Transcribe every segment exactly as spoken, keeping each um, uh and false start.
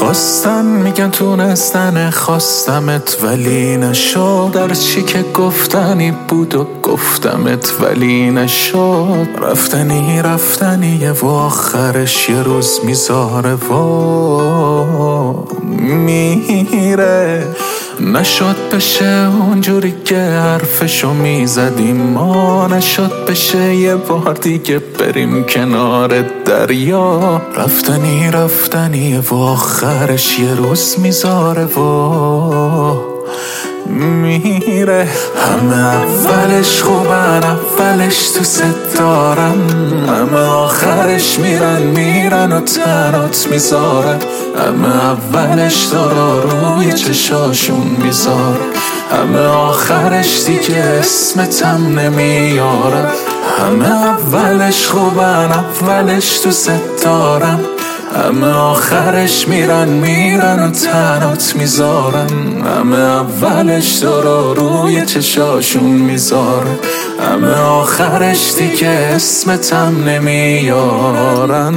خواستن میگن تونستن، خواستمت ولی نشد. در چی که گفتنی بود و گفتمت ولی نشد. رفتنی رفتنیه و آخرش یه روز میذاره و میره. نشد بشه اونجوری که حرفشو میزدیم ما، نشد بشه یه بار دیگه بریم کنار دریا. رفتنی رفتنیه و آخرش یه روز میذاره و میره. همه اولش خوبن، اولش تو ستارن، همه آخرش میرن میرن و تنات میذارن. همه اولش دارا روی چشاشون میذاره، همه آخرش دیگه اسمتم نمیارن. همه اولش خوبن، اولش تو ستارن، همه آخرش میرن میرن و تنات میذارن. همه اولش دارا روی چشاشون میذاره، همه آخرش دیگه اسمتم نمیارن.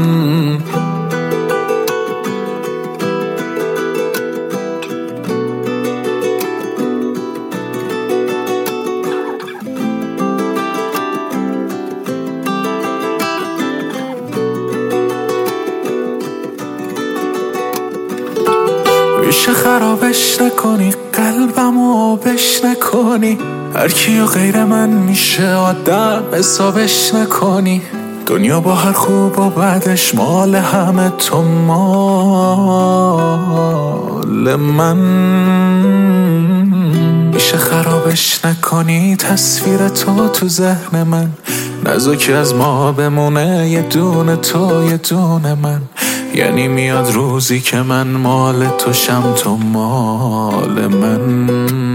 میشه خرابش نکنی، قلبمو بش نکنی، هر کیو غیر من میشه آدم حسابش نکنی. دنیا با هر خوب و بعدش مال همه، تو مال من. میشه خرابش نکنی تصویر تو تو ذهن من، نذار که از ما بمونه یه دونه تو یه دونه من. یعنی میاد روزی که من مال تو شم، تو مال من.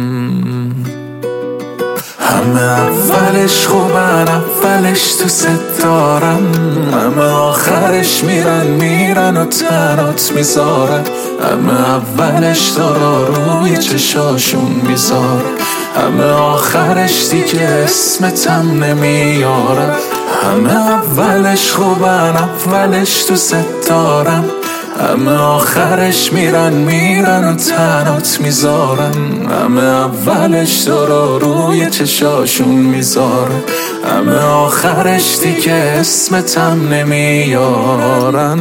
همه اولش خوبن، اولش تو ستارن، همه آخرش میرن میرن و تنات میذارن. همه اولش دارا روی چشاشون میذاره، همه آخرش دیگه اسمتم نمیارن. همه اولش خوبن، اولش تو ستارن، همه آخرش میرن میرن و تنات میذارن. همه اولش دارا روی چشاشون میذاره، همه آخرش دیگه اسمتم نمیارن.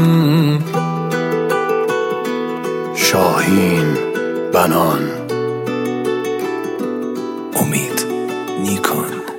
شاهین بنان. امید نیکان.